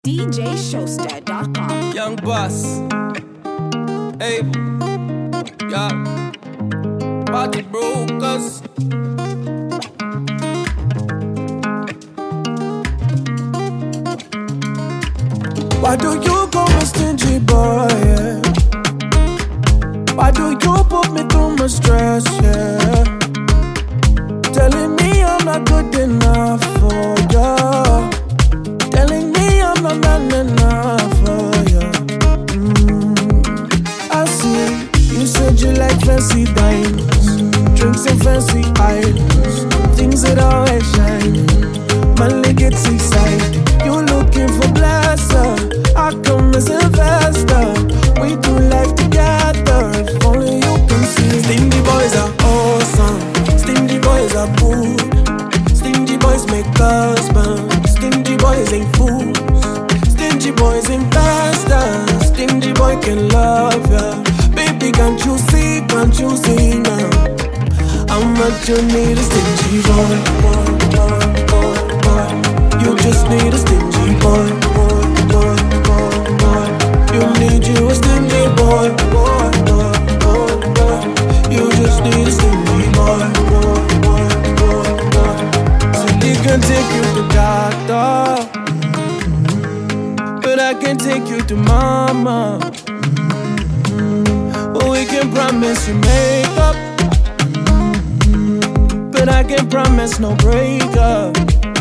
DJShowstar.com. Young Boss, Able, yeah, Party Brokers. Why do you call me stingy boy, yeah? Why do you put me through my stress, yeah? Telling me I'm not good enough for ya, telling me I'm not man enough for ya. I see, you said you like fancy diamonds, drinks and fancy items, things that always shine. Money gets excited, you looking for blesser, I come as investor. We do life together, if only you can see. Stingy boys are awesome, stingy boys are good, stingy boys make us burn, stingy boys ain't fools, stingy boys investors, stingy boy can love ya. Baby, can't you see now? How much you need a stingy boy, boy, boy, boy, boy. You just need a stingy boy, boy, boy, boy, boy. You need you a stingy boy, boy, boy, boy, boy. You just need a stingy boy, boy, boy, boy, boy. So he can take you to doctor, but I can take you to mama. We can promise you makeup, but I can't promise no breakup.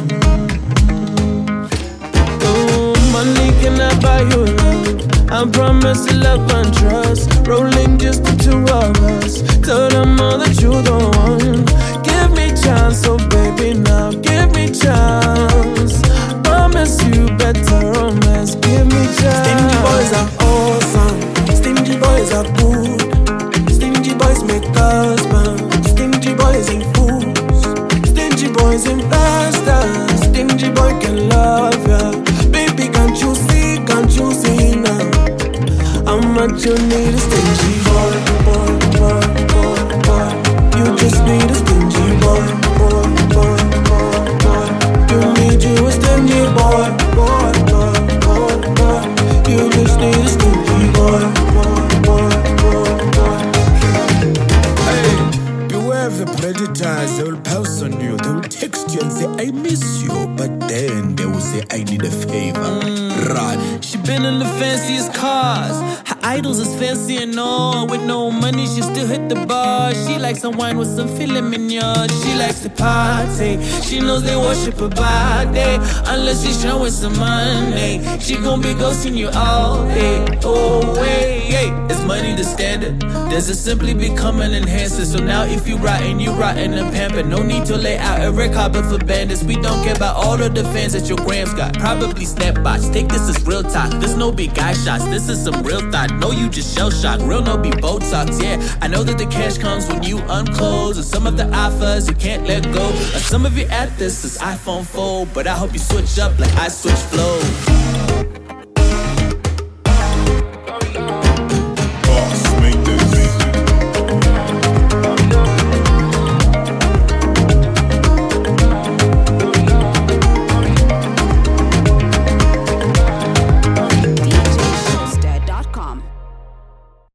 Oh, money cannot buy you love. I promise to love and trust. Rolling just the two of us. Tell them all that you the one. Give me chance, oh baby, now give me chance. Promise you better romance. Give me chance. Stingy boys are awesome, stingy boys are good, stingy boys make us burn, stingy boys ain't fools, stingy boys investors, stingy boy can love ya. Baby, can't you see now? How much you need a stingy boy, boy, boy, boy, boy. You just need a stingy boy, boy, boy, boy, boy. You need you a stingy boy, boy, boy, boy, boy. You just need a stingy boy, boy, boy, boy, boy. Hey, beware of the predators. They will pounce on you. They will text you and say, I miss you. But then they will say, I need a favor. Run. She been in the fanciest cars. Her idols is fancy and all. With no money, she still hit the bar. She likes some wine with some filet mignon. She likes to party. She knows they worship her body. Unless she's showing some money, she gon' be ghosting you all day. Oh, wait, hey. Is money the standard? Does it simply become an enhancer? So now if you rotten and pampered. No need to lay out a red carpet for bandits. We don't care about all of the fans that your grams got. Probably snapbots. Take this as real talk. This no big guy shots. This is some real thought. No, you just shell shock. Real no be Botox. Yeah, I know that the cash comes when you unclose. And some of the offers you can't let go. And some of you at this is iPhone 4. But I hope you switch up like I switch flow.